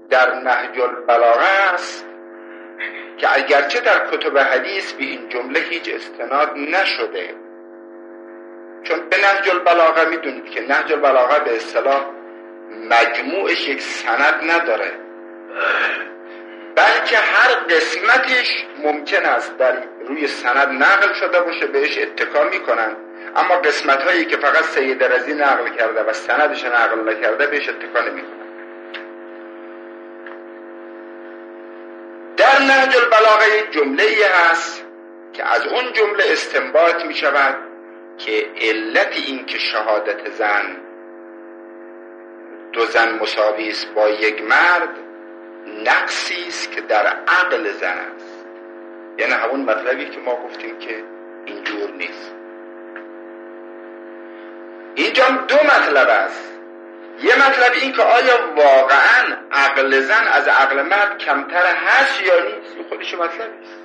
در نهج البلاغه است که اگرچه در کتب حدیث به این جمله هیچ استناد نشده، چون به نهج البلاغه میدونید که نهج البلاغه به اصطلاح مجموعش یک سند نداره، بلکه هر قسمتش ممکن است در روی سند نقل شده باشه بهش اتکا میکنن، اما قسمت هایی که فقط سید رضی نقل کرده و سندش نقل نکرده بهش اتکا نمیکنن. در نهج البلاغه یک جمله ای هست که از اون جمله استنباط می شود که علت این که شهادت زن دو زن مساوی است با یک مرد نقصی است که در عقل زن است. یعنی همون مطلبی که ما گفتیم که اینجور نیست. اینجا دو مطلب است. یه مطلب این که آیا واقعا عقل زن از عقل مرد کمتر هست یا نیست، این خودش مطلبی است.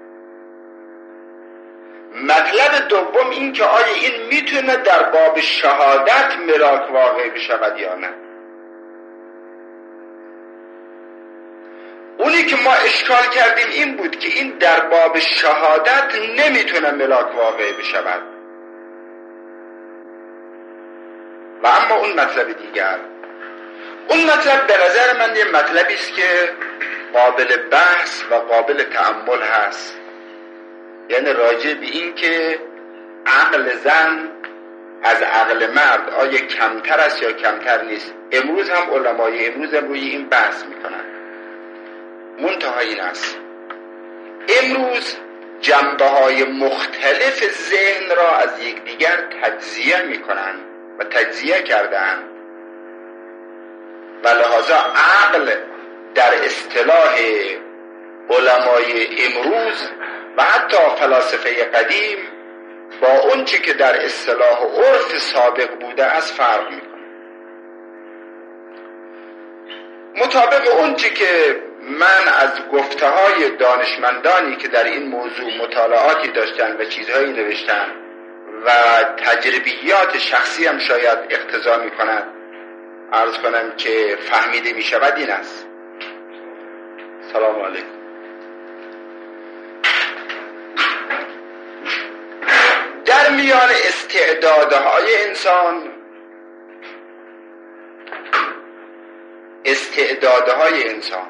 مطلب دوم این که آیا این میتونه در باب شهادت ملاک واقع بشود یا نه. اونی که ما اشکال کردیم این بود که این در باب شهادت نمیتونه ملاک واقع بشود. و اما اون مطلب دیگر، اون مطلب به نظر من یه مطلبی است که قابل بحث و قابل تأمل هست. یعنی راجع به این که عقل زن از عقل مرد آیا کمتر است یا کمتر نیست. امروز هم علمای امروز روی این بحث میکنن. منتها این است امروز جنبه های مختلف ذهن را از یکدیگر تجزیه میکنن و تجزیه کردن و لحاظا عقل در اصطلاح علمای امروز و حتی فلاسفه قدیم با اون چی که در اصطلاح عرف سابق بوده از فرق میکنه. مطابق اون چی که من از گفته های دانشمندانی که در این موضوع مطالعاتی داشتن و چیزهایی نوشتن و تجربیات شخصی هم شاید اقتضا می کند عرض کنم که فهمیده می شود این است. سلام علیکم. در میان استعدادهای انسان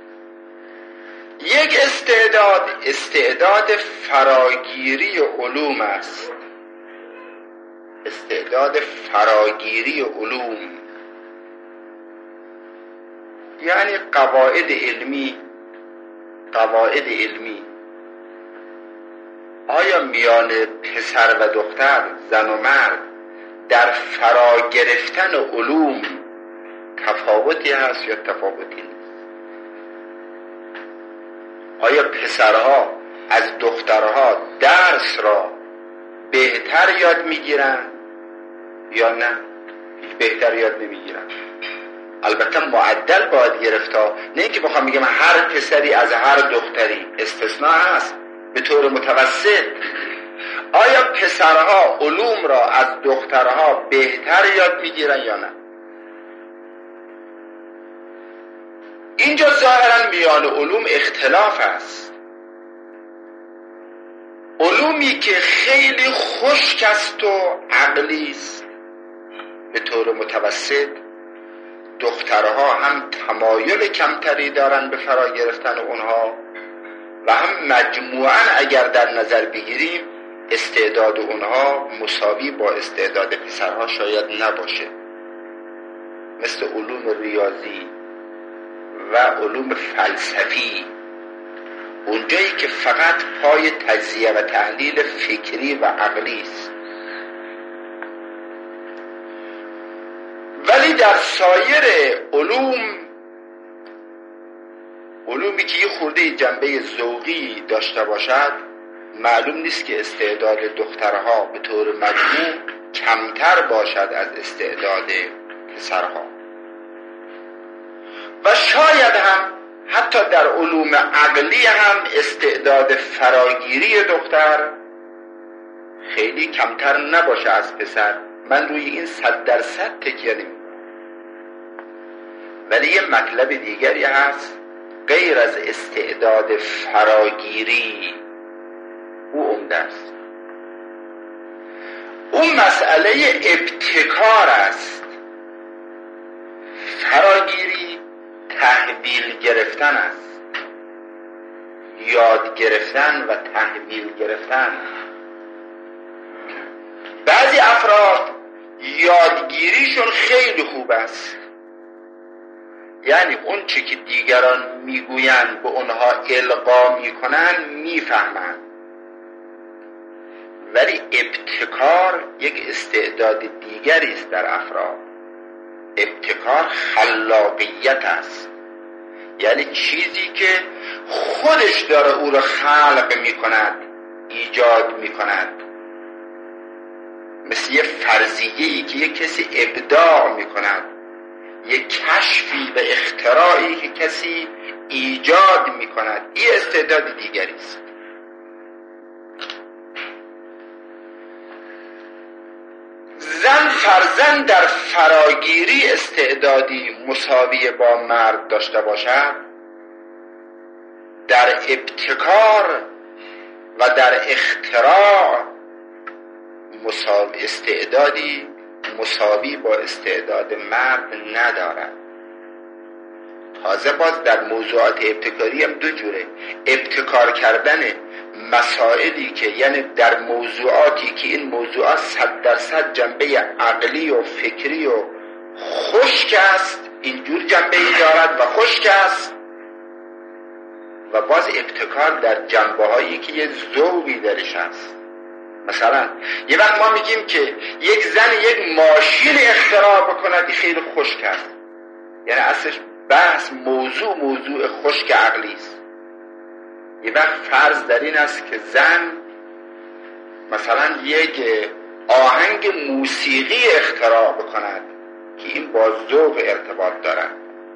یک استعداد فراگیری علوم است. استعداد فراگیری علوم یعنی قواعد علمی. آیا میان پسر و دختر، زن و مرد در فرا گرفتن علوم تفاوتی هست یا تفاوتی نیست؟ آیا پسرها از دخترها درس را بهتر یاد میگیرن یا نه؟ بهتر یاد نمیگیرن. البته معدل باید گرفتا، نه اینکه بخوام میگم هر پسری از هر دختری، استثناء هست. به طور متوسط آیا پسرها علوم را از دخترها بهتر یاد میگیرن یا نه؟ اینجا ظاهرا میان علوم اختلاف است. علومی که خیلی خشک است و عقلی است، به طور متوسط دخترها هم تمایل کمتری دارن به فرا گرفتن اونها و هم مجموعاً اگر در نظر بگیریم استعداد اونها مساوی با استعداد پسرها شاید نباشه. مثل علوم ریاضی و علوم فلسفی، اونجایی که فقط پای تجزیه و تحلیل فکری و عقلی است. ولی در سایر علومی که یه خورده جنبه ذوقی داشته باشد، معلوم نیست که استعداد دخترها به طور مجموع کمتر باشد از استعداد پسرها. و شاید هم حتی در علوم عقلی هم استعداد فراگیری دختر خیلی کمتر نباشه از پسر. من روی این 100% تکیه نمی‌کنم. ولی یه مطلب دیگری هست غیر از استعداد فراگیری، او عمده است. اون مسئله ابتکار است. فراگیری تحویل گرفتن است، یاد گرفتن و تحویل گرفتن. بعضی افراد یادگیریشون خیلی خوب است، یعنی اون چی که دیگران میگویند به اونها القا میکنن میفهمند، ولی ابتکار یک استعداد دیگری است در افراد. ابتکار خلاقیت است، یعنی چیزی که خودش داره او را خلق میکند، ایجاد میکند. مثل یه فرضیه‌ای که یک کسی ابداع میکند، یک کشفی و اختراعی که کسی ایجاد میکند، این استعداد دیگری است. زن فرزن در فراگیری استعدادی مساوی با مرد داشته باشد، در ابتکار و در اختراع استعدادی مساوی با استعداد مرد ندارد. تازه باز در موضوعات ابتکاری هم دو جوره: ابتکار کردن مسائلی که یعنی در موضوعاتی که این موضوعات 100% جنبه عقلی و فکری و خشک است، اینجور جنبه ای دارد و خشک است، و باز ابتکار در جنبه هایی که یه ذوقی درش است. مثلا یه وقت ما میگیم که یک زن یک ماشین اختراع بکند، خیلی خشک است، یعنی اصلش بحث موضوع خشک عقلی است. یه وقت فرض در این است که زن مثلا یک آهنگ موسیقی اختراع بکند که این با ذوق ارتباط دارد.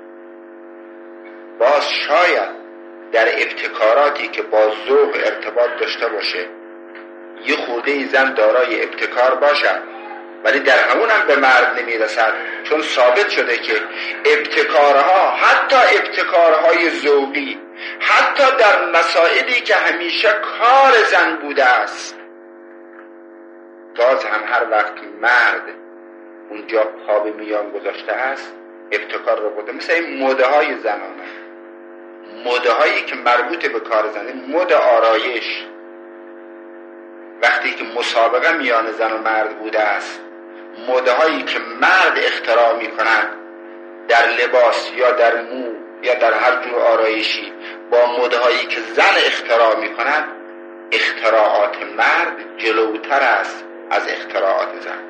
باز شاید در ابتکاراتی که با ذوق ارتباط داشته باشه یه خورده زن دارای ابتکار باشد، ولی در همون هم به مرد نمیرسد، چون ثابت شده که ابتکارها، حتی ابتکارهای ذوقی، حتی در مسائلی که همیشه کار زن بوده است، باز هم هر وقت مرد اونجا پا به میان گذاشته است ابتکار رو بوده. مثل این مده های زنانه، مده هایی که مربوط به کار زنه، مد آرایش، وقتی که مسابقه میان زن و مرد بوده است، مده هایی که مرد اختراع می کند در لباس یا در مو یا در هر جور آرایشی با مده هایی که زن اختراع می کند، اختراعات مرد جلوتر است از اختراعات زن.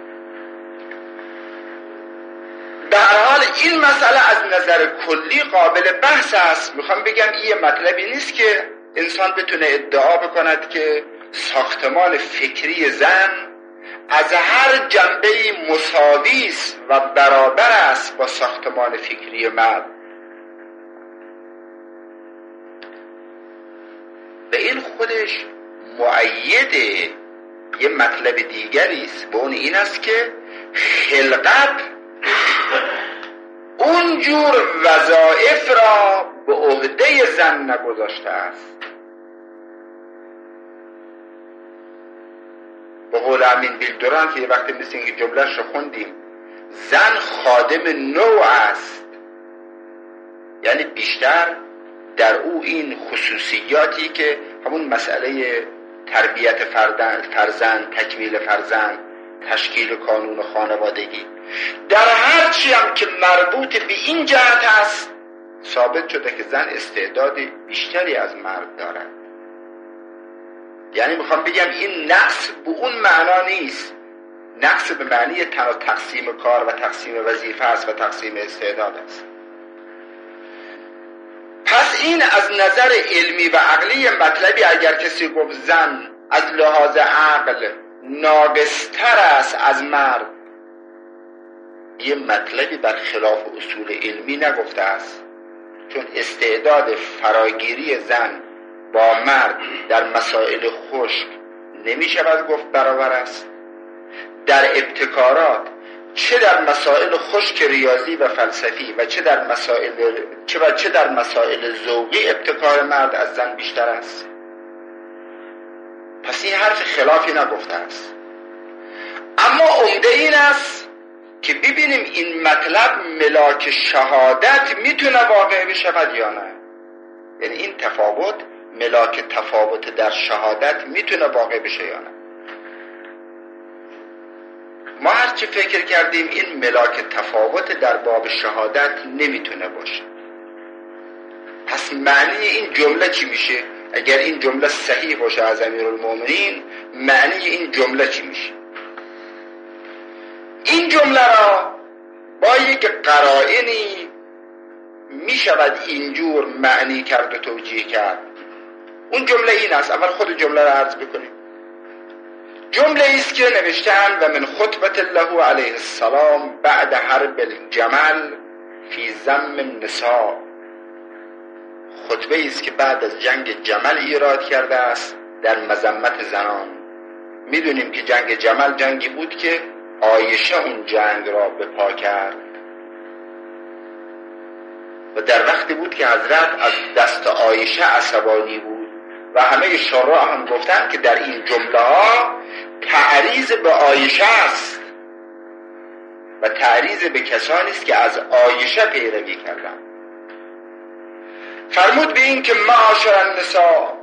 به هر حال این مسئله از نظر کلی قابل بحث است. میخوام بگم این مطلبی نیست که انسان بتونه ادعا بکند که ساختمان فکری زن از هر جنبه‌ای مساوی است و برابر است با ساختمان فکری مرد. و این خودش مؤید یه مطلب دیگری است، و اون این است که خلقت اونجور وظایف را به عهده زن نگذاشته است. به قول امین بیلدوران که یه وقتی مثل این جمله‌اش رو خوندیم، زن خادم نوع است، یعنی بیشتر در او این خصوصیاتی که همون مسئله تربیت فرزند، تکمیل فرزند، تشکیل کانون خانوادگی، در هر چی هم که مربوط به این جهت است، ثابت شده که زن استعداد بیشتری از مرد دارد. یعنی میخوام بگم این نقص به اون معنا نیست، نقص به معنی تقسیم کار و تقسیم وظیفه است و تقسیم استعداد است. پس این از نظر علمی و عقلی مطلبی اگر کسی گفت زن از لحاظ عقل ناقص‌تر است از مرد، یه مطلبی برخلاف اصول علمی نگفته است، چون استعداد فراگیری زن با مرد در مسائل خشک نمی شود گفت برابر است. در ابتکارات چه در مسائل خشک ریاضی و فلسفی و چه در مسائل ذوقی ابتکار مرد از زن بیشتر است. پس این حرف خلافی نگفته است. اما عمده این است که ببینیم این مطلب ملاک شهادت میتونه واقع بشود یا نه. یعنی این تفاوت ملاک تفاوت در شهادت میتونه واقع بشه یا نه. ما هرچی فکر کردیم این ملاک تفاوت در باب شهادت نمیتونه باشه. پس معنی این جمله چی میشه؟ اگر این جمله صحیح باشه از امیرالمومنین، معنی این جمله چی میشه؟ این جمله را با یک قرائنی میشود اینجور معنی کرد و توجیه کرد. اون جمله این است. اول خود جمله را عرض بکنیم. جمله ایست که نوشتن و من خطبت الله علیه السلام بعد حرب الجمل فی ذم النساء. خطبه ایست که بعد از جنگ جمل ایراد کرده است در مذمت زنان. میدونیم که جنگ جمل جنگی بود که عایشه اون جنگ را به پا کرد و در وقتی بود که حضرت از دست عایشه عصبانی بود و همه شراح هم گفتن که در این جمله ها تعریض به عایشه است و تعریض به کسانی است که از عایشه پیروی کردند. فرمود به این که معاشر النساء،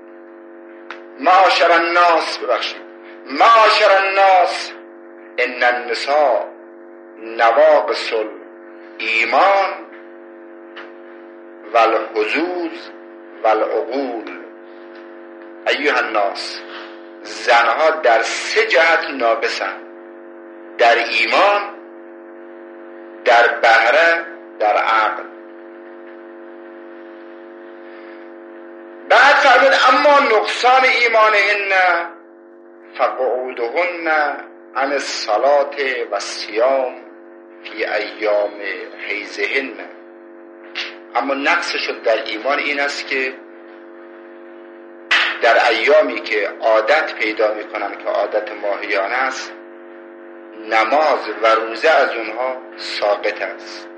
معاشر الناس، معاشر الناس ان النساء نواقص الایمان والحظوظ والعقول. ایها الناس، زنها در 3 جهت ناقصند: در ایمان، در بهره، در عقل. بعد فرمود اما نقصان ایمانهن فقعودهن عن الصلاة و الصیام فی ایام حیضهن. اما نقصشون در ایمان این است که در ایامی که عادت پیدا میکنن که عادت ماهیانه است، نماز و روزه از اونها ساقط است.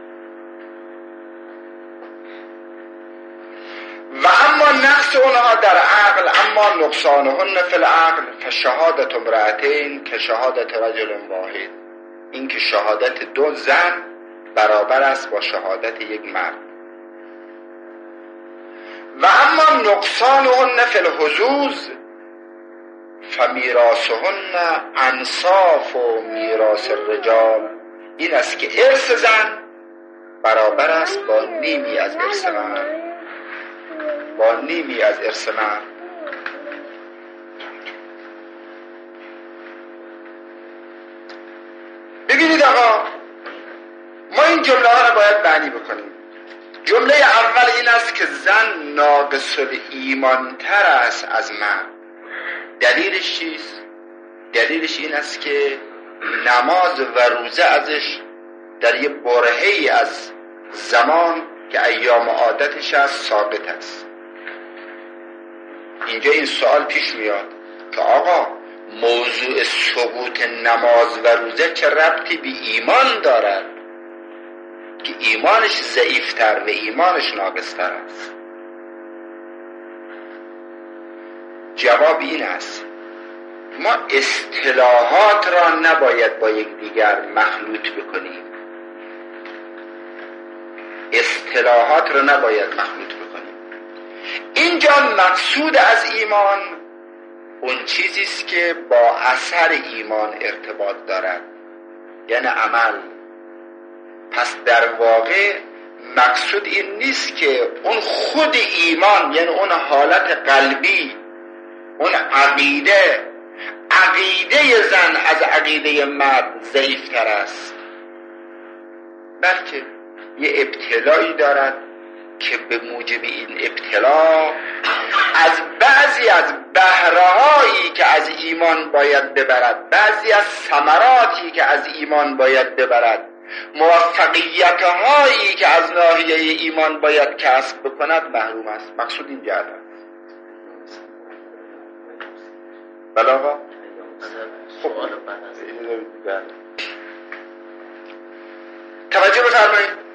و اما نقص اونها در عقل، اما نقصانهن فی العقل فشهادت امرأتین که شهادت رجل واحد. این که شهادت 2 زن برابر است با شهادت 1 مرد. و اما نقصانهن فی الحظوظ فمیراثهن انصاف و میراث الرجال. این است که ارث زن برابر است با نیمی از ارث مرد، با نیمی از ارث مرد. ببینید آقا، ما این جمله ها را باید معنی بکنیم. جمله اول این است که زن ناقص الایمان تر است از مرد. دلیلش چیست؟ دلیلش این است که نماز و روزه ازش در یه برهه‌ای از زمان که ایام عادتش است ساقط است. اینجا این سوال پیش میاد که آقا موضوع سقوط نماز و روزه چه ربطی به ایمان دارد که ایمانش ضعیفتر و ایمانش ناقصتر است؟ جواب این است ما اصطلاحات را نباید با یکدیگر مخلوط بکنیم. اصطلاحات را نباید مخلوط بکنیم. اینجا مقصود از ایمان اون چیزی است که با اثر ایمان ارتباط دارد، یعنی عمل. پس در واقع مقصود این نیست که اون خود ایمان، یعنی اون حالت قلبی، اون عقیده زن از عقیده مرد ضعیفتر است، بلکه یه ابتلایی دارد که به موجب این ابتلا از بعضی از بهره‌هایی که از ایمان باید ببرد، بعضی از ثمراتی که از ایمان باید ببرد، موفقیت‌هایی که از ناحیه ایمان باید کسب بکند محروم است. مقصود این جهت است. بله آقا؟ خب توجه بفرمایید.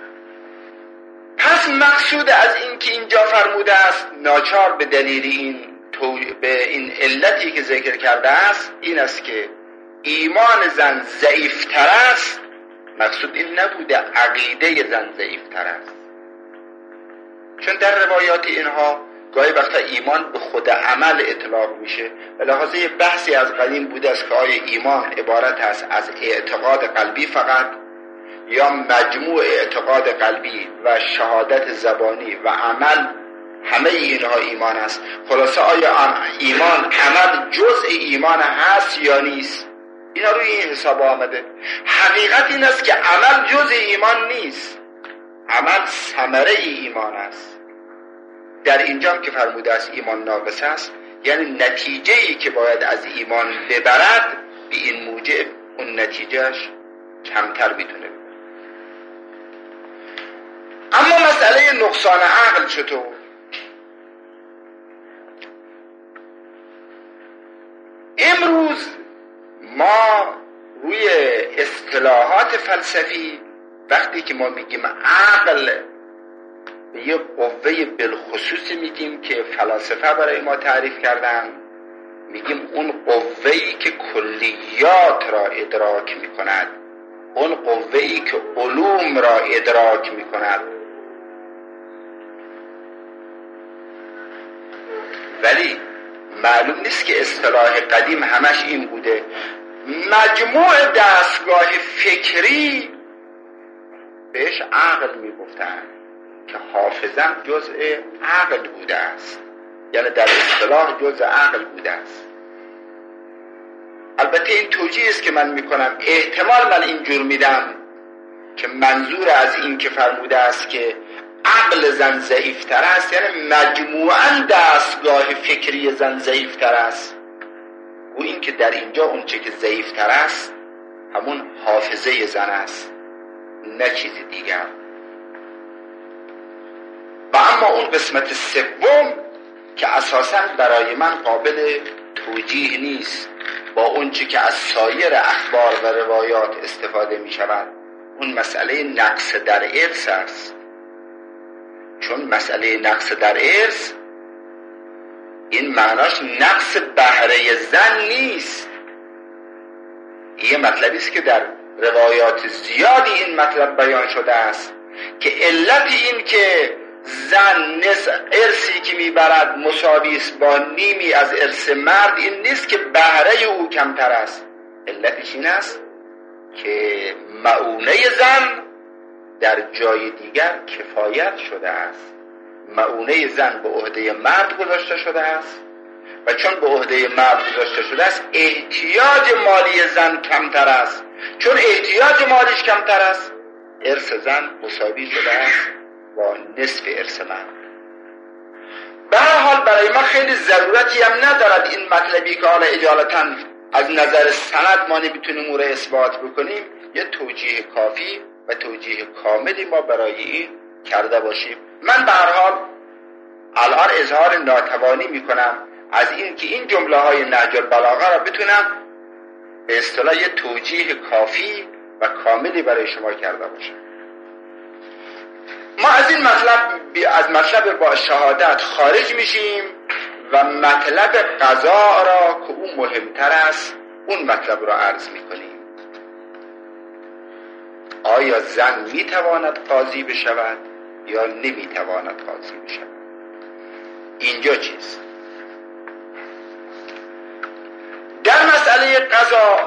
پس مقصود از این که اینجا فرموده است ناچار به دلیل به این علتی که ذکر کرده است این است که ایمان زن ضعیفتر است. مقصود این نبوده عقیده زن ضعیفتر است، چون در روایات اینها گاهی وقتا ایمان به خود عمل اطلاق میشه. به لحاظ یه بحثی از قدیم بوده است که آیا ایمان عبارت است از اعتقاد قلبی فقط یا مجموع اعتقاد قلبی و شهادت زبانی و عمل، همه اینها ایمان است. خلاصه آیا ایمان عمل جزء ایمان هست یا نیست؟ اینا روی این حساب آمده. حقیقت این است که عمل جزء ایمان نیست، عمل ثمره ایمان است. در اینجا که فرموده است ایمان ناقص است، یعنی نتیجه‌ای که باید از ایمان ببرد به این موجب اون نتیجهش کمتر میتونه. اما مسئله نقصان عقل چطور؟ امروز ما روی اصطلاحات فلسفی وقتی که ما میگیم عقل به یه قوه بالخصوصی میگیم که فلاسفه برای ما تعریف کردن، میگیم اون قوه‌ای که کلیات را ادراک میکند، اون قوه‌ای که علوم را ادراک میکند. ولی معلوم نیست که اصطلاح قدیم همش این بوده. مجموع دستگاه فکری بهش عقل میگفتن که حافظه جزء عقل بوده است، یعنی در اصطلاح جزء عقل بوده است. البته این توجیه است که من میکنم، احتمال من اینجور میدم که منظور از این که فرموده است که عقل زن ضعیفتر است یعنی مجموعاً دستگاه فکری زن ضعیفتر است. و این که در اینجا اون چه که ضعیفتر است همون حافظه زن است، نه چیزی دیگر. و اما اون قسمت سوم که اساساً برای من قابل توجیه نیست با اون چه که از سایر اخبار و روایات استفاده می شود، اون مسئله نقص در ارث است. چون مسئله نقص در ارث این معناش نقص بهره زن نیست. این مطلبی است که در روایات زیادی این مطلب بیان شده است که علت این که زن ارثی که میبرد مساوی است با نیمی از ارث مرد این نیست که بهره او کمتر است. علتش این است که مؤونه زن در جای دیگر کفایت شده است. مؤونه زن به عهده مرد گذاشته شده است و چون به عهده مرد گذاشته شده است احتیاج مالی زن کمتر است. چون احتیاج مالیش کمتر است ارث زن مساوی شده است با نصف ارث مرد. به هر حال برای ما خیلی ضرورتی هم ندارد این مطلبی که حالا اجالتا از نظر سند ما نمیتونیم او را اثبات بکنیم، یه توجیه کافی و توجیه کاملی ما برای این کرده باشیم. من به هر حال الان اظهار ناتوانی میکنم از این که این جمله های نهج البلاغه را بتونم به اصطلاح یه توجیه کافی و کاملی برای شما کرده باشم. ما از این مطلب با شهادت خارج میشیم و مطلب قضا را که اون مهمتر است اون مطلب را عرض میکنیم. آیا زن میتواند قاضی بشود یا نمیتواند قاضی بشود؟ اینجا چیست؟ در مسئله قضا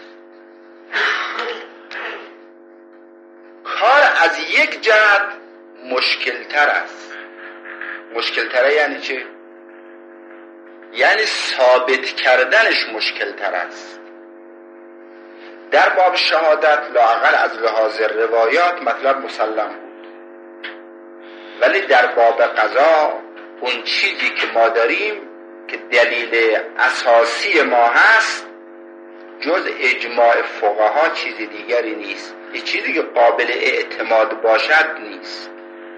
کار از یک جهت مشکلتر است. مشکلتره یعنی چه؟ یعنی ثابت کردنش مشکلتر است. در باب شهادت لااقل از لحاظ روایات مطلب مسلم بود، ولی در باب قضا اون چیزی که ما داریم که دلیل اساسی ما هست جز اجماع فقها چیز دیگری نیست. یه چیزی که قابل اعتماد باشد نیست.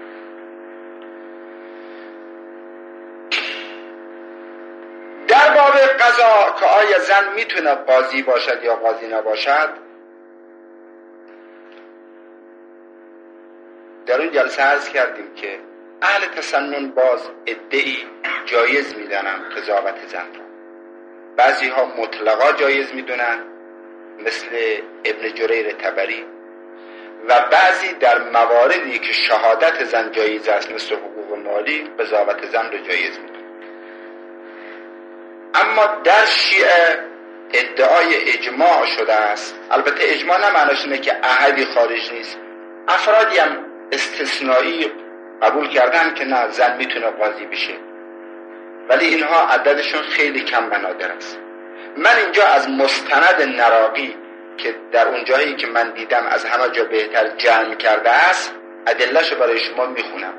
در باب قضا که آیا زن میتونه قاضی باشد یا قاضی نباشد، در اون جلسه عرض کردیم که اهل تسنن باز ادعی جایز میدانن قضاوت زن را، بعضی ها مطلقا جایز میدونن مثل ابن جریر طبری، و بعضی در مواردی که شهادت زن جایز است مثل حقوق مالی قضاوت زن را جایز میدونن. اما در شیعه ادعای اجماع شده است. البته اجماع نه معناش اینه که احدی خارج نیست، افرادی هم استثنایی قبول کردن که نه زن میتونه قاضی بشه، ولی اینها عددشون خیلی کم و نادر است. من اینجا از مستند نراقی که در اون جایی که من دیدم از همه جا بهتر جمع کرده است ادله‌شو برای شما میخونم.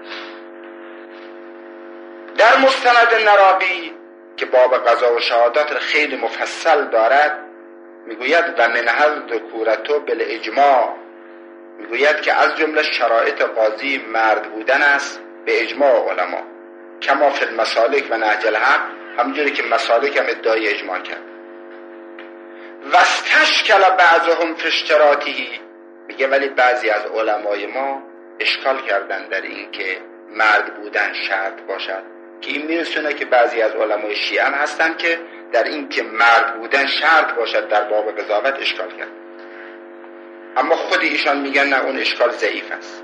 در مستند نراقی که باب قضا و شهادات خیلی مفصل دارد میگوید و من حد ذکورتو بالاجماع، میگوید که از جمله شرایط قاضی مرد بودن است به اجماع علما، کما فی المسالک و نهج الحق، همونجوری که مسالک هم ادعای اجماع کرد. واستشکل بعضهم فی اشتراطه، میگه ولی بعضی از علمای ما اشکال کردن در این که مرد بودن شرط باشد، که این میرسونه که بعضی از علمای شیعه هم هستن که در این که مرد بودن شرط باشد در باب قضاوت اشکال کرد. اما خود ایشان میگن نه، اون اشکال ضعیف است.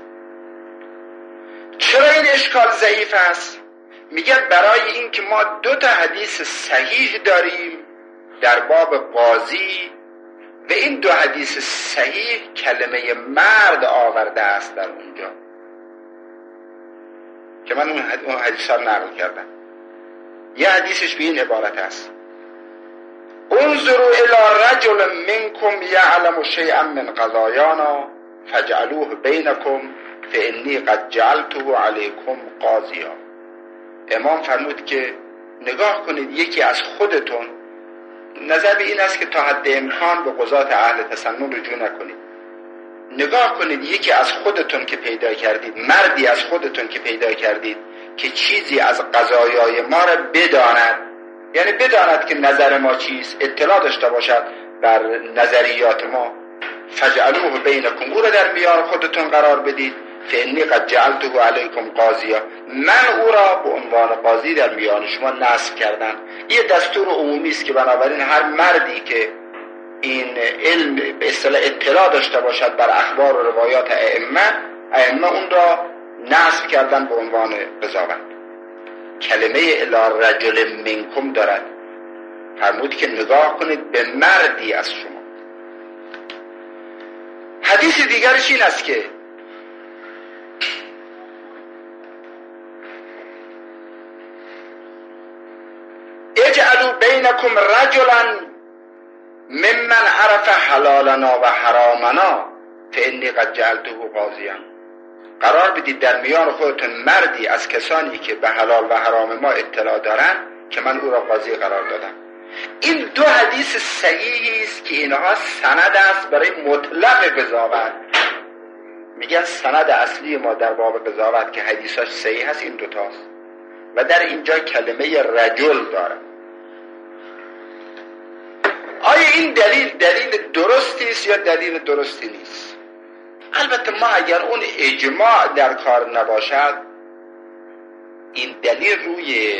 چرا این اشکال ضعیف است؟ میگه برای این که ما 2 حدیث صحیح داریم در باب قاضی و این 2 حدیث صحیح کلمه مرد آورده است در اونجا، که من اون حدیث ها نقل کردم. یه حدیثش به این عبارت است: انظروا الی رجل منکم یعلم شیئا من قضایانا فاجعلوه بینکم فانی قد جعلته علیکم قاضیا. امام فرمود که نگاه کنید یکی از خودتون، نظر به این است که تا حد امکان به قضات اهل تسنن رجوع نکنید، نگاه کنید یکی از خودتون که پیدا کردید، مردی از خودتون که پیدا کردید که چیزی از قضایای ما را بداند، یعنی بداند که نظر ما چیست، اطلاع داشته باشد بر نظریات ما، فجعلوه بینکم، او را در میان خودتون قرار بدید، فانی قد جعلته علیکم قاضیا، من او را به عنوان قاضی در میان شما نصب کردم. یه دستور عمومی است که بنابراین هر مردی که این علم به اصطلاح اطلاع داشته باشد بر اخبار و روایات ائمه اون را نصب کردن به عنوان قضاوت. کلمه الی رجل منکم دارد، فرمود که نگاه کنید به مردی از شما. حدیث دیگرش این است که اجعلوا بینکم رجلا ممن عرف حلالنا و حرامنا فانی قد جعلته قاضیا. قرار بدید در میان خودتون مردی از کسانی که به حلال و حرام ما اطلاع دارن که من او را قاضی قرار دادم. این 2 حدیث صحیحی است که اینها سند است برای مطلق قضاوت. میگن سند اصلی ما در باب قضاوت که حدیثاش صحیح هست این 2 تاست و در اینجا کلمه رجل داره. آیا این دلیل درستی است یا دلیل درستی نیست؟ البته ما اگر اون اجماع در کار نباشد، این دلیل روی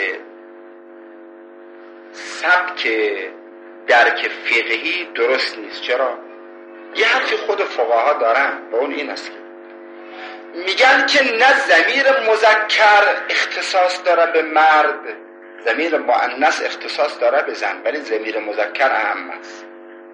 سبک درک فقهی درست نیست. چرا؟ یه حرفی خود فقها دارن و اون این است که میگن که نه ضمیر مذکر اختصاص داره به مرد، ضمیر مؤنث اختصاص داره به زن، ولی ضمیر مذکر اهم است.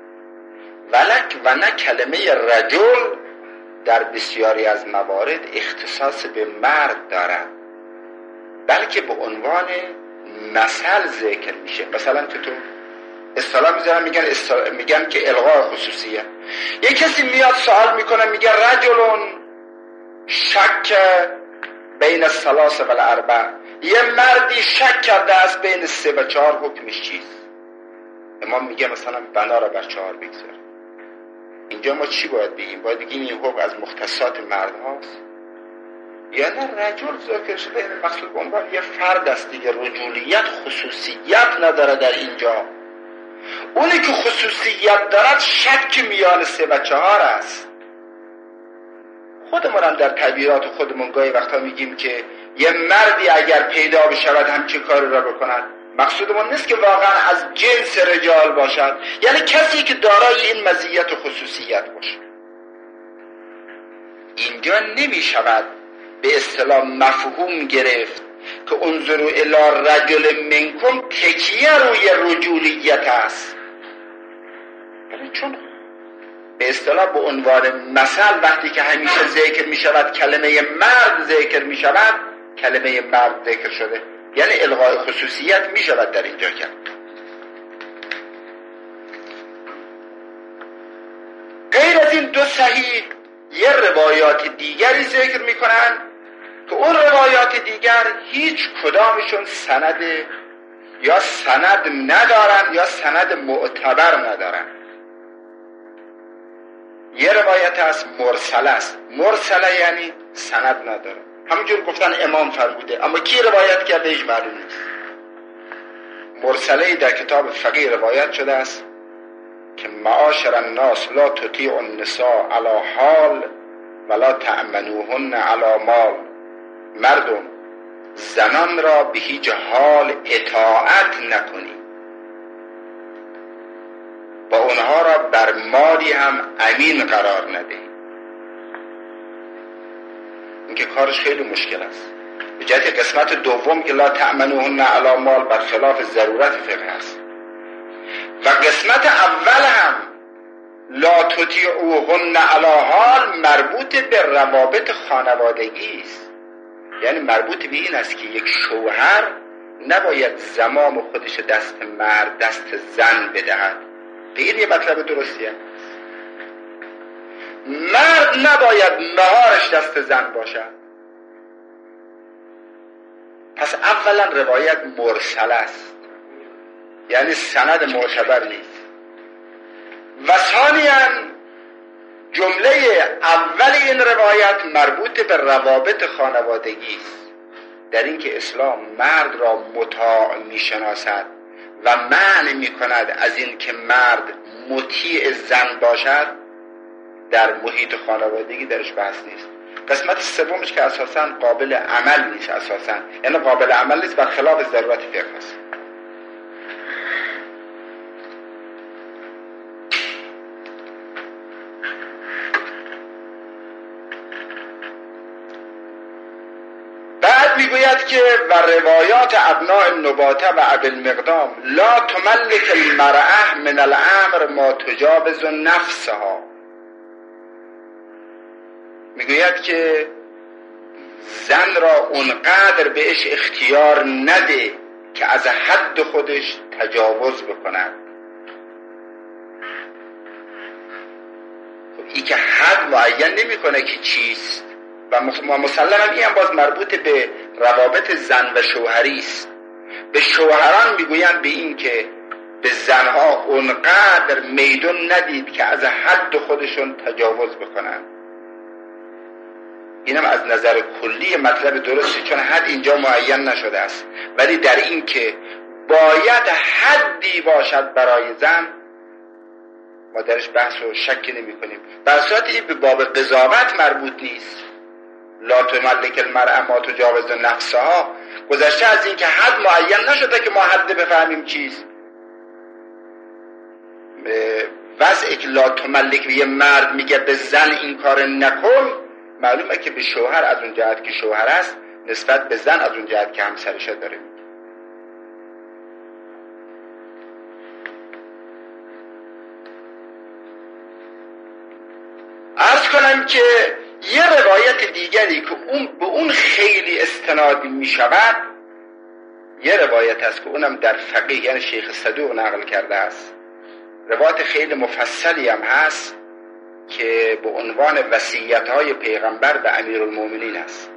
و نه کلمه رجل در بسیاری از موارد اختصاص به مرد دارد، بلکه به عنوان مثل ذکر میشه. مثلا تو اصطلاح میذارن میگن که الغاء خصوصیه. یک کسی میاد سوال میکنه میگه رجلون شک بین الثلاث و الاربع، یه مردی شک کرده است بین 3 و 4 حکمش چیست؟ امام میگه مثلا بنا را بر 4 بگذار. اینجا ما چی باید بگیم؟ باید بگیم این حکم از مختصات مرد هاست یا نه رجل ذکر شده؟ این مقصود به عنوان یه فرد است دیگه، رجولیت خصوصیت نداره در اینجا. اونی که خصوصیت دارد شک میان 3 و 4 است. خودمون هم در تعبیرات خودمون گاهی وقتا میگیم که یه مردی اگر پیدا بشود همچین کاری را بکند، مقصودمون نیست که واقعا از جنس رجال باشد، یعنی کسی که دارای این مزیت و خصوصیت باشه. اینجا نمی شود به اصطلاح مفهوم گرفت که انظروا الی رجل منکم تکیه روی رجولیت است، چون به اصطلاح به عنوان مثل وقتی که همیشه ذکر می شود کلمه مرد ذکر می شود، کلمه مرد ذکر شده، یعنی الغای خصوصیت می شود در اینجا کرد. غیر از این دو صحیح یه روایات دیگری ذکر می کنند که اون روایات دیگر هیچ کدامشون سند یا سند ندارن یا سند معتبر ندارن. یه روایت هست مرسله است. مرسله یعنی سند نداره، همونجور گفتن امام فرموده، اما کی روایت کرده هیچ معلوم نیست. مرسله در کتاب فقیه روایت شده است که معاشر الناس لا تطیع النساء علی حال ولا تأمنوهن علی مال. مردم زنان را به هیچ حال اطاعت نکنی، با اونها را بر مالی هم امین قرار ندهی. این که کارش خیلی مشکل است. به جهت قسمت دوم که لا تأمنوهن علی مال بر خلاف ضرورت فقه است، و قسمت اول هم لا تطیعوهن علی حال مربوط به روابط خانوادگی است، یعنی مربوط به این است که یک شوهر نباید زمام خودش دست مرد دست زن بدهد. این یه مطلب درستیه. مرد نباید مهارش دست زن باشد. پس اولا روایت مرسل است، یعنی سند معتبر نیست. و ثانیاً جمله اول این روایت مربوط به روابط خانوادگی است، در این که اسلام مرد را مطاع می شناسد و منع می کند از این که مرد مطیع زن باشد. در محیط خانوادگی درش بحث نیست. قسمت سومش که اساساً قابل عمل نیست، یعنی قابل عمل نیست، برخلاف ضرورت فقه است. میگوید که و روایات ابناء النباته و ابی المقدام لا تملک المرأة من الامر ما تجاوز نفسها. میگوید که زن را اونقدر بهش اختیار نده که از حد خودش تجاوز بکند. خب این که حد معین نمیکنه که چیست، و مسلماً این هم باز مربوط به روابط زن و شوهری است. به شوهران میگویند به این که به زنها اونقدر میدون ندید که از حد خودشون تجاوز بکنن. اینم از نظر کلی مطلب درسته، چون حد اینجا معین نشده است، ولی در این که باید حدی باشد برای زن ما درش بحث و شکی نمی کنیم. بحثات این به باب قضاوت مربوط نیست. لا تملک المرأة ما تجاوز نفسها گذشته از این که حد معین نشده که ما حد بفهمیم چیست. وضعی که لا تملک به یه مرد میگه به زن این کار نکن، معلومه که به شوهر از اون جهت که شوهر است نسبت به زن از اون جهت که همسرش داره. عرض کنم که یه روایت دیگری که به اون خیلی استناد می شود، یه روایت است که اونم در فقیه یعنی شیخ صدوق نقل کرده است. روایت خیلی مفصلی هم هست که به عنوان وصیت‌های پیغمبر به امیرالمومنین است.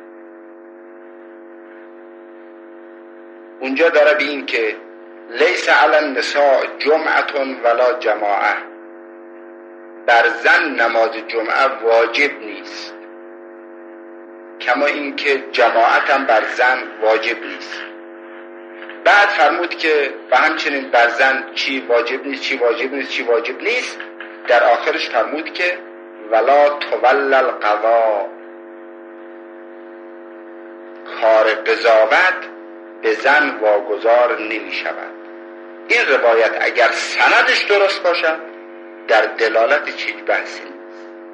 اونجا داره به این که لیس علی النساء جمعة ولا جماعه، بر زن نماز جمعه واجب نیست، کما اینکه جماعت هم بر زن واجب نیست. بعد فرمود که و همچنین بر زن چی واجب نیست، چی واجب نیست، چی واجب نیست. در آخرش فرمود که ولا تول القضاء قضاوت به زن واگذار نمی شود. این روایت اگر سندش درست باشد در دلالت چیز بحثی نیست.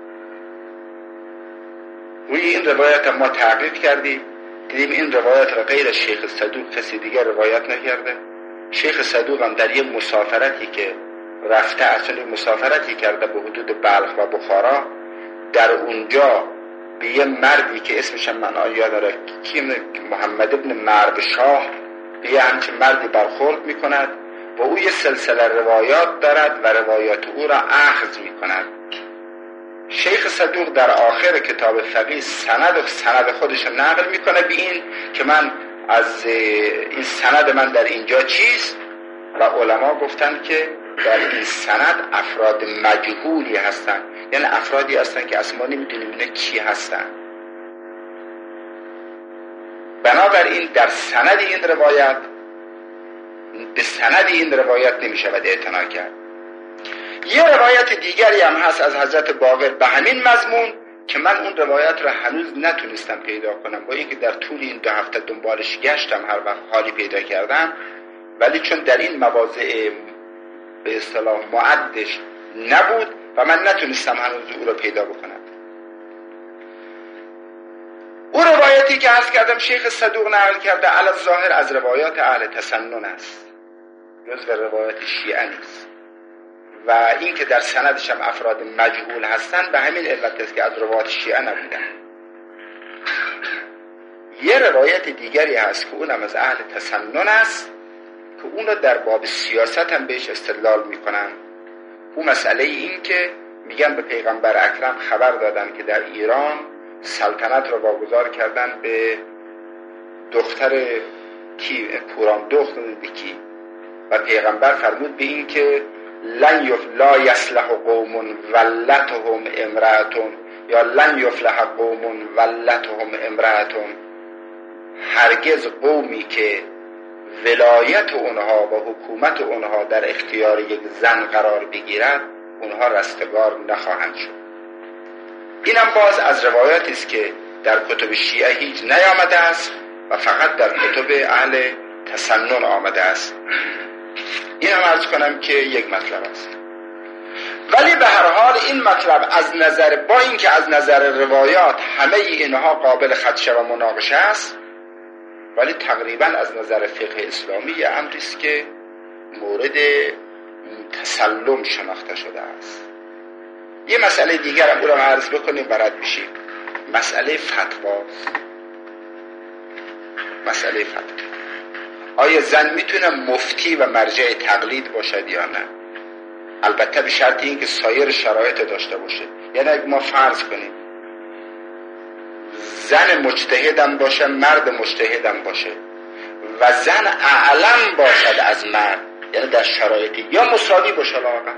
روی این روایت ما تحقیق کردیم، دیدیم این روایت را غیر شیخ صدوق کسی دیگر روایت نکرده. شیخ صدوق هم در یه مسافرتی که رفته، اصلا مسافرتی کرده به حدود بلخ و بخارا، در اونجا به یه مردی که اسمش من یاد داره محمد ابن مرد شاه، به یه همچین مردی برخورد میکند و او یه سلسله روایات دارد و روایات او را اخذ میکند. شیخ صدوق در آخر کتاب فقیه سند خودش را نقل میکنه به این که من از این سند من در اینجا چیست، و علما گفتن که در این سند افراد مجهولی هستن، یعنی افرادی هستن که اصلا ما نمیدونیم اینا کی هستن. بنابراین در سند این روایت، به سند این روایت نمیشود اعتنا کرد. یه روایت دیگری هم هست از حضرت باقر به همین مضمون که من اون روایت را هنوز نتونستم پیدا کنم، با اینکه در طول این 2 هفته دنبالش گشتم، هر وقت حالی پیدا کردم، ولی چون در این مواضع به اصطلاح معدش نبود و من نتونستم هنوز او را پیدا بکنم. او روایتی که عرض کردم شیخ صدوق نقل کرده علی الظاهر از روایات اهل تسنن است، جزو روایات شیعه نیست، و این که در سندش هم افراد مجهول هستن به همین علت است که از روایات شیعه نبودن. یه روایت دیگری هست که اونم از اهل تسنن است که اون رو در باب سیاست هم بهش استدلال میکنن. اون مسئله این که میگن به پیغمبر اکرم خبر دادن که در ایران سلطنت رو واگذار کردن به دختر کی، پوران دختر کی، و پیغمبر فرمود به این که لا یصلح قوم ولتهم امرأتون، یا لن یفلح قوم ولتهم امرأتون، هرگز قومی که ولایت اونها و حکومت اونها در اختیار یک زن قرار بگیرد اونها رستگار نخواهند شد. اینم باز از روایاتی است که در کتب شیعه هیچ نیامده است و فقط در کتب اهل تسنن آمده است. این هم عرض کنم که یک مطلب است. ولی به هر حال این مطلب از نظر، با اینکه از نظر روایات همه اینها قابل خدشه و مناقشه است، ولی تقریبا از نظر فقه اسلامی امری است که مورد تسلم شناخته شده است. یه مسئله دیگر هم رو عرض بکنیم برات بشیم، مسئله فتواست. مسئله فتوا، آیا زن میتونه مفتی و مرجع تقلید باشد یا نه؟ البته به شرط این که سایر شرایط داشته باشه. یعنی اگه ما فرض کنیم زن مجتهدم باشه، مرد مجتهدم باشه و زن اعلم باشد از مرد، یعنی در شرایطی یا مساوی باشه لااقل.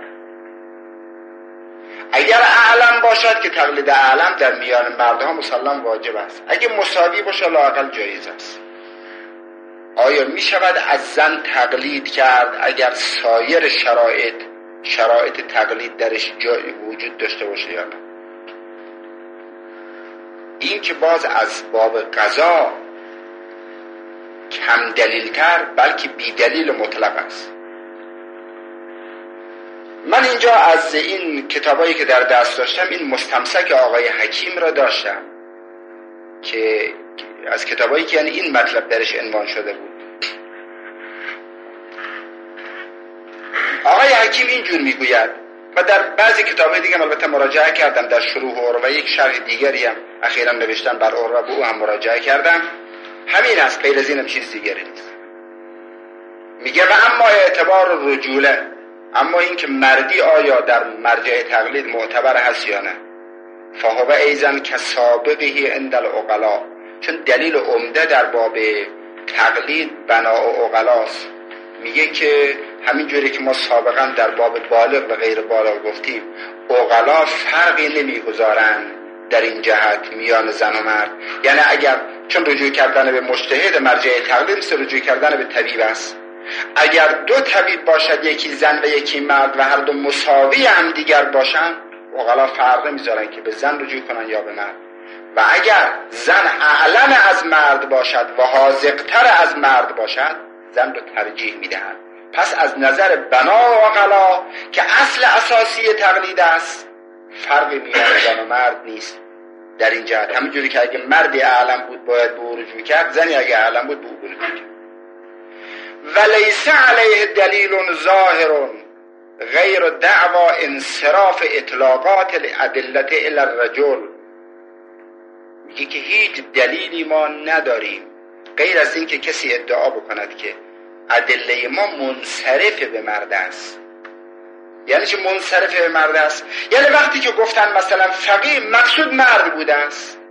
اگر اعلم باشد که تقلید اعلم در میان مردها مسلم واجب است، اگه مساوی باشه لااقل جایز است. آیا می شود از زن تقلید کرد اگر سایر شرایط تقلید درش وجود داشته باشه یا نه؟ این که باز از باب قضا کم دلیلتر بلکه بی دلیل مطلق است. من اینجا از این کتابایی که در دست داشتم این مستمسک آقای حکیم را داشتم که از کتابایی که یعنی این مطلب درش عنوان شده بود. آقای حکیم اینجور میگوید و در بعضی کتابای دیگه البته مراجعه کردم، در شروح عروه یک شرح دیگری هم اخیراً نوشتم بر عروه، به او هم مراجعه کردم. همین است، غیر از اینم چیز دیگری نیست. میگه و اما اعتبار رجوله، اما این که مردی آیا در مرجع تقلید معتبر هست یا نه، فهو ایزن که سابقه عند العقلاء، چون دلیل عمده در باب تقلید بنا و عقلاست. میگه که همینجوری که ما سابقا در باب بالغ و غیر بالغ گفتیم، عقلا فرقی نمیگذارن در این جهت میان زن و مرد. یعنی اگر چون رجوع کردن به مجتهد مرجع تقلید مثل رجوع کردن به طبیب است، اگر دو طبیب باشد، یکی زن و یکی مرد، و هر دو مساوی هم دیگر باشن، عقلا فرق نمیذارن که به زن رجوع کنن یا به مرد. و اگر زن اعلم از مرد باشد و حاذق‌تر از مرد باشد زن رو ترجیح میدهند. پس از نظر بنا و عقلا که اصل اساسی تقلید است فرقی میان زن و مرد نیست در این جهت. همونجوری که اگه مردی اعلم بود باید به او رجوع کرد، زنی اگه اعلم بود به او رجوع کرد. ولیس علیه دلیل ظاهر غیر دعوا انصراف اطلاقات الادله الی الرجل. میگه که هیچ دلیلی ما نداریم غیر از این که کسی ادعا بکند که ادله ما منصرف به مرد است. یعنی چه منصرف به مرد است؟ یعنی وقتی که گفتن مثلا فقیه مقصود مرد بوده است،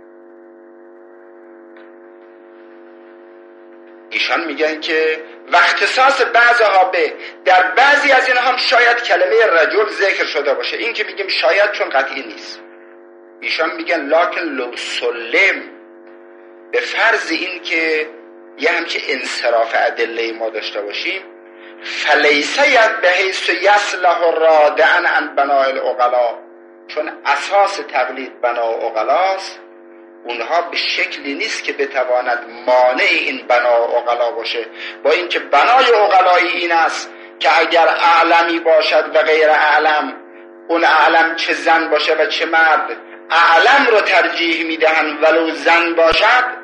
ایشان میگن که و اختصاص بعضها به در بعضی از اینها هم شاید کلمه رجل ذکر شده باشه. این که میگیم شاید چون قطعی نیست. ایشان میگن لکن لو سلم، به فرض این که یه همچه انصراف ادله ما داشته باشیم، فلیس ید به حیث یصلح رادعا عن بناء العقلا، چون اساس تقلید بنا و عقلاست، اونها به شکلی نیست که بتواند مانع این بنا و عقلا باشه. با اینکه بنای عقلایی این است که اگر اعلمی باشد و غیر اعلم، اون اعلم چه زن باشه و چه مرد، اعلم رو ترجیح میدهن ولو زن باشد.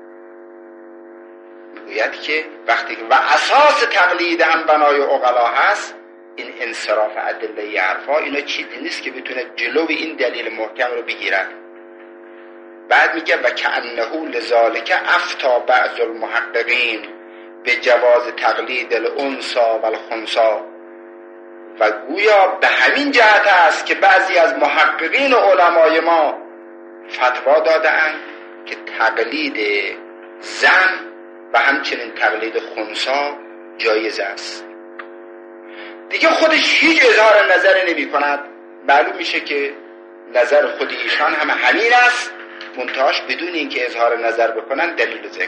میگوید که وقتی و اساس تقلید هم بنای عقلا هست، این انصراف ادله حرفا اینا چیزی نیست که بتونه جلو این دلیل محکم رو بگیرد. بعد میگه و کأنه لذالک افتا بعض المحققین به جواز تقلید الانثى و الخنثى، و گویا به همین جهت است که بعضی از محققین و علمای ما فتوا دادند که تقلید زن و همچنین تقلید خنثی جایز است. دیگه خودش هیچ اظهار نظری نمی کند، معلوم میشه که نظر خود ایشان هم همین است، منتهاش بدون اینکه اظهار نظر بکنن دلیل ذکر.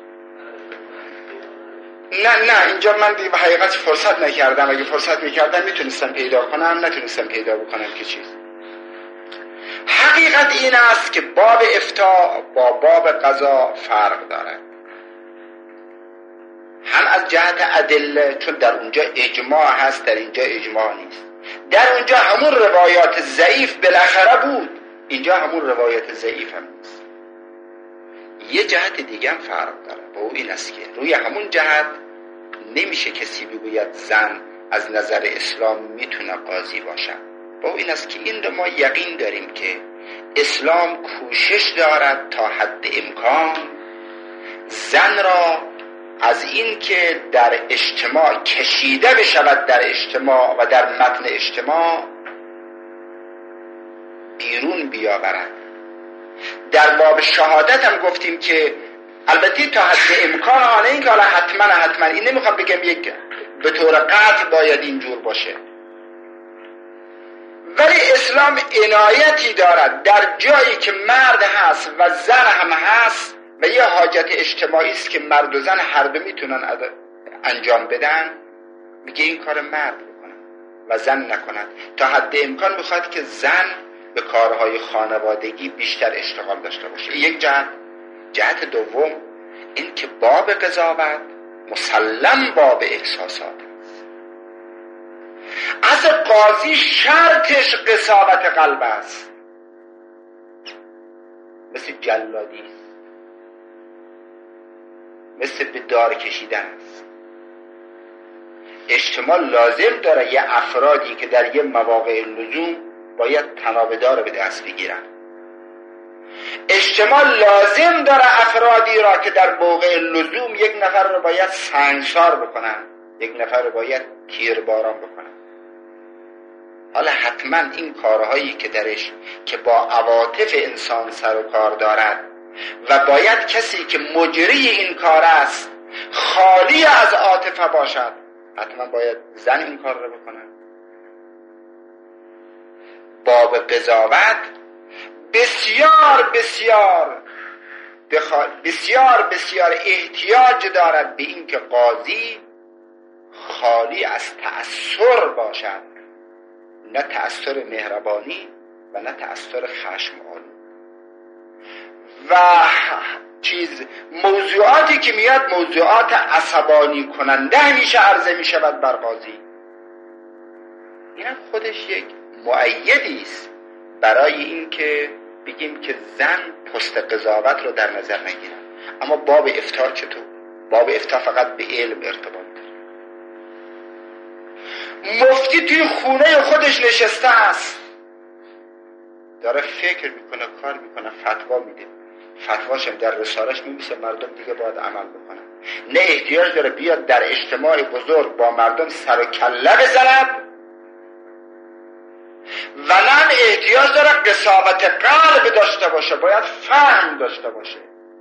نه اینجا من به حقیقت فرصت نکردم. اگه فرصت میکردم میتونستم پیدا کنم، نتونستم پیدا بکنم که چیز. حقیقت این است که باب افتاء با باب قضا فرق دارد. هم از جهت ادله، چون در اونجا اجماع هست، در اینجا اجماع نیست. در اونجا همون روایات ضعیف بالاخره بود، اینجا همون روایات ضعیف هم نیست. یه جهت دیگه هم فرق داره، با او این است که روی همون جهت نمیشه کسی بگوید زن از نظر اسلام میتونه قاضی باشه. با او این است که این رو ما یقین داریم که اسلام کوشش دارد تا حد امکان زن را از این که در اجتماع کشیده بشود، در اجتماع و در متن اجتماع بیرون بیاورد. در باب شهادت هم گفتیم که البته تا حد امکان آنه این که حالا حتما این نمیخوام بگم یک به طور قطع باید اینجور باشه، ولی اسلام عنایتی دارد در جایی که مرد هست و زن هم هست و یه حاجت اجتماعی است که مرد و زن هر دو میتونن انجام بدن، میگه این کار مرد بکنن و زن نکنن. تا حد امکان میخواد که زن به کارهای خانوادگی بیشتر اشتغال داشته باشه. یک جهت دوم این که باب قضاوت مسلم باب احساسات است. از قاضی شرطش قساوت قلب است، مثل جلادی است، مثل به دار کشیدن است. اجتماع لازم داره یه افرادی که در یه مواقع لزوم باید تنابدار به دست بگیرن. اجتماع لازم داره افرادی را که در موقع لزوم یک نفر رو باید سنگسار بکنن، یک نفر رو باید تیرباران بکنن. حالا حتما این کارهایی که درش که با عواطف انسان سر و کار دارد و باید کسی که مجری این کار است خالی از عاطفه باشد، حتما باید زن این کار رو بکنن. باب قضاوت بسیار احتیاج دارد به این که قاضی خالی از تأثر باشد، نه تأثر مهربانی و نه تأثر خشم آلود. و موضوعاتی که میاد موضوعات عصبانی کننده همیشه عرضه می شود بر قاضی. این هم خودش یک مؤیدی است برای این که بگیم که زن پست قضاوت رو در نظر نگیرن. اما باب افتاء چطور؟ باب افتاء فقط به علم ارتباط داره. مفتی توی خونه خودش نشسته است، داره فکر میکنه، کار میکنه، فتوا میده، فتواشم در رسالش میمیسه، مردم دیگه باید عمل بکنن. نه احتیاج داره بیاد در اجتماع بزرگ با مردم سر و کله بزند و نه احتیاج داره قساوت قلب داشته باشه، باید فهم داشته باشه.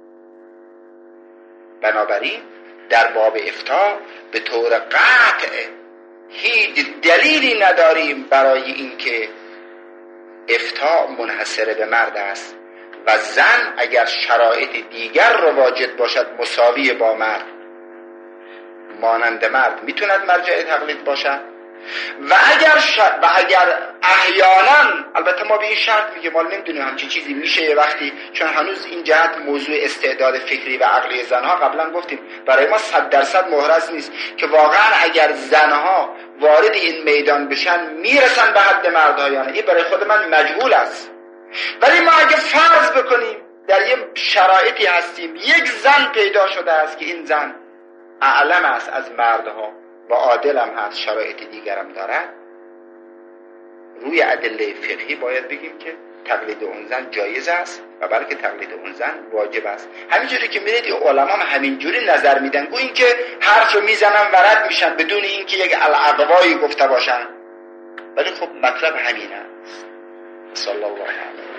بنابراین در باب افتاء به طور قطع هیچ دلیلی نداریم برای اینکه افتاء منحصر به مرد است و زن اگر شرایط دیگر رو واجد باشد مساوی با مرد، مانند مرد میتوند مرجع تقلید باشد و اگر احیانا، البته ما به این شرط میگه، ما نمیدونیم همچین چیزی میشه یه وقتی، چون هنوز این جهت موضوع استعداد فکری و عقلی زنها قبلا گفتیم برای ما 100% محرز نیست که واقعا اگر زنها وارد این میدان بشن میرسن به حد مردها یا نه، این برای خود من مجهول است. ولی ما اگه فرض بکنیم در یه شرایطی هستیم، یک زن پیدا شده است که این زن اعلم است از مردها و عادل هم هست، شرایط دیگر هم دارد، روی ادله فقهی باید بگیم که تقلید اون زن جایز است و بلکه تقلید اون زن واجب است. همینجوری که میرید علما هم همینجوری نظر میدن، گویا این که حرف رو میزنن و رد میشن بدون اینکه یک الاقوایی گفته باشن، ولی خب مطلب همین است. صلی الله علیه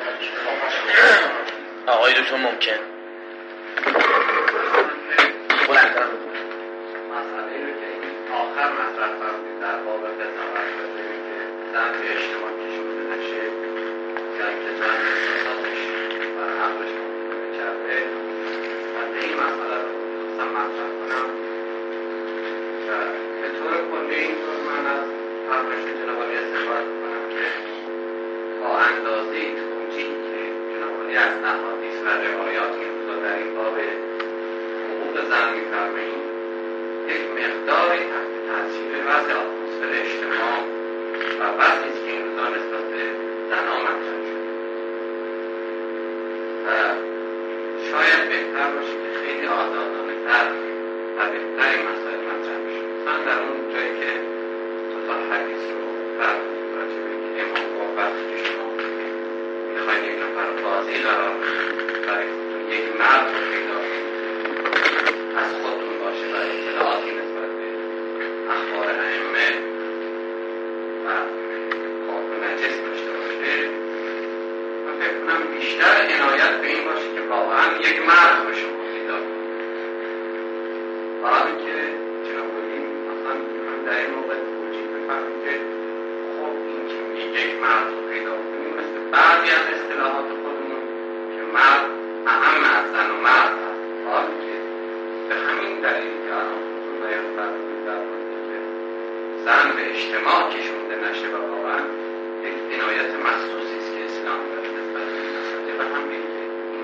آقای دکتر ممکن بلندتر مسئله رو که این آخر مطرح فرمودید در باب قضاوت شده که زن به اجتماع کشونده نشه یا اینکه زن احساساتش بر عقلش مطمئن کرده و به این مسئله رو خواستم مطرح کنم و به طور کلی اینطور من از فرمایش جناب عالی استفاده کنم که با اندازه توجیهی که جناب عالی از احادیث و روایاتی که در این باب حقوق زن می‌فرمایید یک مقداری تحت تاثیر وضع اتمسفر اجتماع و وضعی که این روزا نسبت به زنها مطرح شده و شاید بهتر باشه که خیلی آزادانه‌تر و بهتر این مسائل مطرح بشه. مثلا در اون جایی که تا حدیث رو فرمودید راجع به اینکه امام با وقتی شما میخواین یک نفر قاضی قرار برای خودتون یک مرد رو پیدا از خودتون باشه و اطلاعاتی نسبت به اخبار ائمه و خواب نجس داشته باشه، من فکر کنم بیشتر عنایت به این باشه که واقعا یک مرد رو شما پیدا کنید. حالا که چرا بودیم مثلا من در این موقع توجیه بفرمیم که خب این که میگه یک مرد رو پیدا کنیم مثل بعضی از اصطلاحات خودمون که مرد اهم از زن و مرد هست. حالا که به همین دلیل که الان خودتون باید فرمودید در مورد که زن به اجتماع کشونده نشه و واقعا یک عنایت مخصوصی است که اسلام داره نسبت به این مسئله و همین که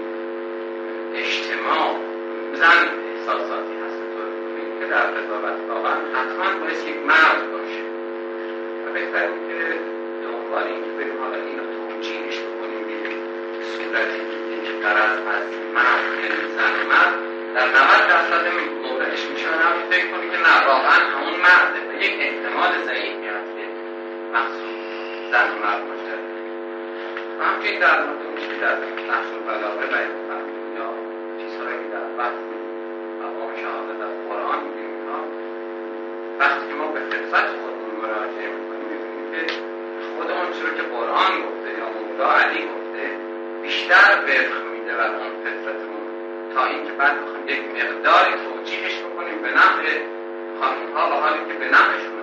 اجتماع زن احساساتی هست طور کنید که در قضاوت واقعا حتما باید یک مرد باشه و بهتر که دنبال این که بریم حالا این رو توجیهش بکنیم به صورتی که قرار از مرد یعنی زن و مرد در 90% موردش میشه هم فکر کنی که نه واقعا همون مرده و یک احتمال ضعیفی هست که مخصوص زن و مرد باشه و همچنین در مورد اون چیزی در نقش و بلاغه باید بفرمید یا چیزهایی که در وقت مقام شهادت از قرآن میبینیم وقتی که ما به فطرت خودمون مراجعه میکنیم میبینیم که خود اون چیزی که قرآن گفته یا مولا علی گفته بیشتر وفق میده و اون فطرتمون تا اینکه بعد بخوایم یک مقداری توجیهش بکنیم به نفع خانم‌ها و حالی که به نفعشون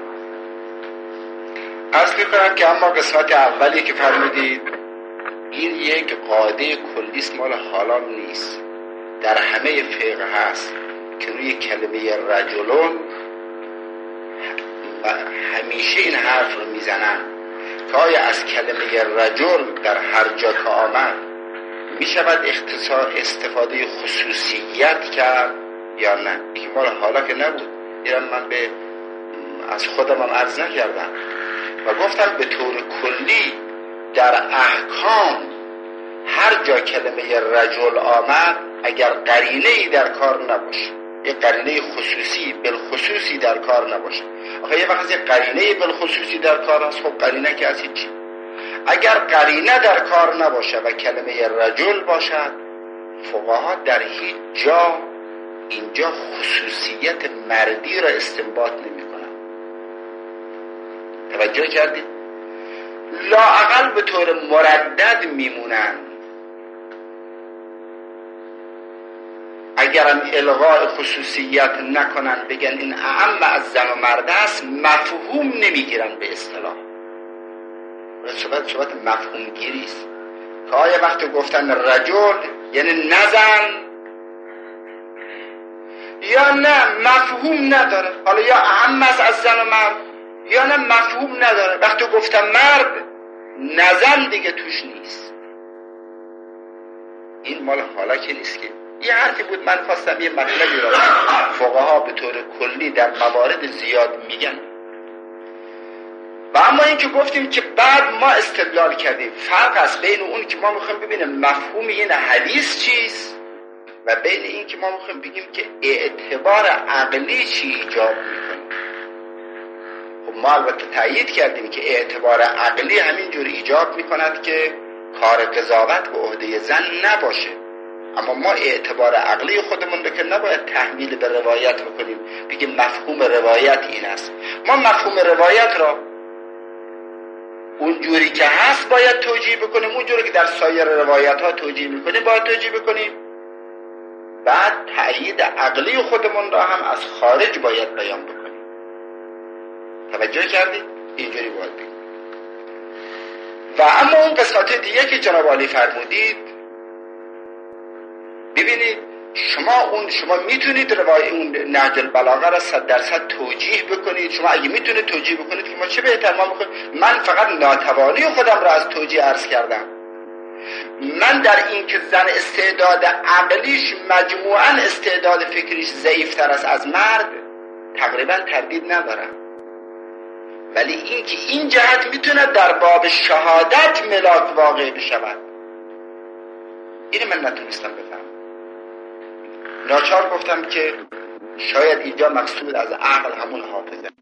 عرض میکنم که اما قسمت اولی که فرمودید این یک قاعده کلیست، مال حالان نیست، در همه فقه هست که روی کلمه رجلون همیشه این حرف رو میزنن که آیا از کلمه رجل در هر جا که آمد می شود استفاده خصوصیت کرد یا نه؟ این مال حالا که نبود، ایران من از خودم هم عرض نکردم و گفتم به طور کلی در احکام هر جا کلمه رجل آمد اگر قرینه‌ای در کار نباشه، یه قرینه خصوصی بالخصوصی در کار نباشه. آخه یه وقت یه قرینه بالخصوصی در کار هست، خب قرینه که از هیچی. اگر قرینه در کار نباشه و کلمه رجل باشد، فقها در هیچ جا اینجا خصوصیت مردی را استنباط نمی کنن. توجه کردید؟ لااقل به طور مردد میمونن. اگرم الغاء خصوصیت نکنن، بگن این اعم از زن و مرد است، مفهوم نمیگیرن به اصطلاح. صحبت مفهوم گیری است که آیا وقتی گفتن رجل یعنی نزن یا نه مفهوم نداره، حالا یا اعم است از زن و مرد یا نه مفهوم نداره. وقتی گفتم مرد نزن دیگه توش نیست. این مال حالا که نیست که یه حرفی بود، من خواستم یه مطلبی را فقها به طور کلی در موارد زیاد میگن. و اما این که گفتیم که بعد ما استدلال کردیم، فرق است بین اون که ما میخوایم ببینیم مفهوم این حدیث چیست و بین این که ما میخوایم بگیم که اعتبار عقلی چی ایجاب میکنه. خب ما البته تأیید کردیم که اعتبار عقلی همینجور ایجاب میکند که کار قضاوت به عهده زن نباشه، اما ما اعتبار عقلی خودمون رو که نباید تحمیل به روایت بکنیم بگیم مفهوم روایت این است. ما مفهوم روایت را اونجوری که هست باید توجیه بکنیم، اونجوری که در سایر روایت ها توجیه میکنیم باید توجیه بکنیم. بعد تأیید عقلی خودمون را هم از خارج باید بیان بکنیم. توجه کردید؟ اینجوری باید بگیم. و اما اون قسمت دیگه که جناب عالی فرمودید، ببینید شما میتونید اون نهج البلاغه را 100% توجیه بکنید. شما اگه میتونید توجیه بکنید که ما چه بهتر ما میکنیم. من فقط ناتوانی خودم را از توجیه عرض کردم. من در این که زن استعداد عقلیش مجموعاً استعداد فکریش ضعیفتر است از مرد تقریبا تردید ندارم، ولی این که این جهت میتونه در باب شهادت ملاک واقع بشود، اینو من نتونستم بفهمم. ناچار گفتم که شاید اینجا مقصود از عقل همون حافظه.